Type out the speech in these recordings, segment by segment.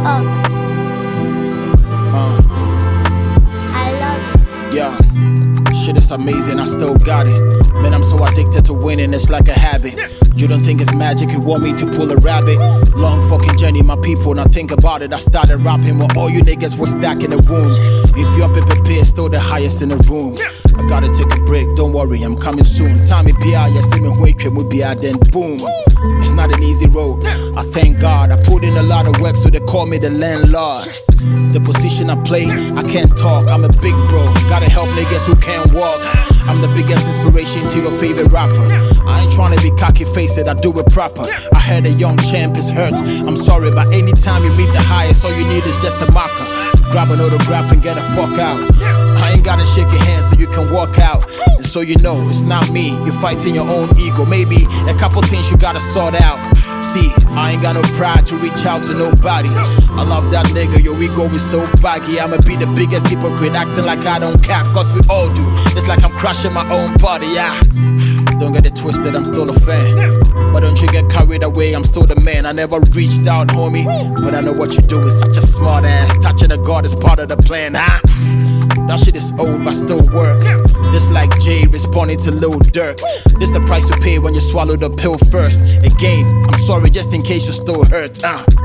I love it. Yeah. Shit is amazing, I still got it. Man, I'm so addicted to winning, it's like a habit. You don't think it's magic, you want me to pull a rabbit. Long fucking journey, my people, now think about it. I started rapping when all you niggas was stacking the womb. If your paper is still the highest in the room. I gotta take a break, don't worry, I'm coming soon. Time it be out, yeah, see me wake will be out, then boom. It's not an easy road, I thank God. I put in a lot of work, so they call me the landlord. The position I play, I can't talk, I'm a big bro. Gotta help niggas who can't walk. I'm the biggest inspiration to your favorite rapper. I ain't tryna be cocky faced, I do it proper. I heard a young champ is hurt, I'm sorry, but anytime you meet the highest, all you need is just a marker. Grab an autograph and get the fuck out. I ain't gotta shake your hand so you can walk out. And so you know, it's not me, you're fighting your own ego. Maybe a couple things you gotta sort out. See, I ain't got no pride to reach out to nobody. I love that nigga, your ego is so baggy. I'ma be the biggest hypocrite, acting like I don't cap, cause we all do. It's like I'm crushing my own body, yeah. Don't get it twisted, I'm still a fan. But don't you get carried away, I'm still the man. I never reached out, homie, but I know what you do is such a smart ass. Touching a god is part of the plan, huh? That shit is old, but still work. Just like Jay responding to Lil Durk. This the price to pay when you swallow the pill first. Again, I'm sorry just in case you still hurt.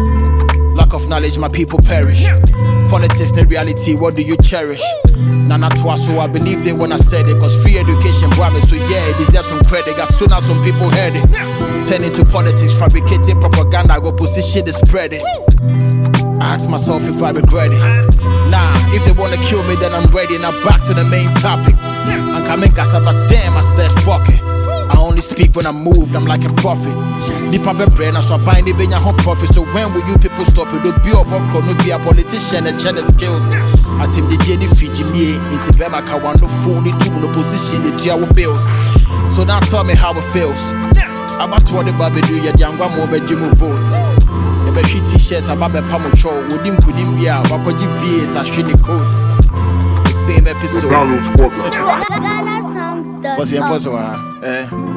Lack of knowledge, my people perish. Politics and reality, what do you cherish? Nana Twaso, I believed it when I said it. Cause free education brought me, so yeah, it deserves some credit. As soon as some people heard it, turn into politics, fabricating propaganda, go position to spread it. I ask myself if I regret it. Nah, if they wanna kill me, then I'm ready. Now back to the main topic. I'm coming casa, but damn, I said fuck it. I only speak when I'm moved, I'm like a prophet. Nipa be brain, so I buy the benya home profit. So when will you people stop it? Don't be a work, no be a politician and share the skills. I think the Jenny Fiji me, into Bema Kawando phone, to no position, the Jia bills. So now tell me how it feels. About what the baby do, your young one more bedroom vote. The baby t-shirt, about the pamucho, wouldn't put him here, but could you V8 a shiny coat? The same episode. Ghana songs. What's the impossible?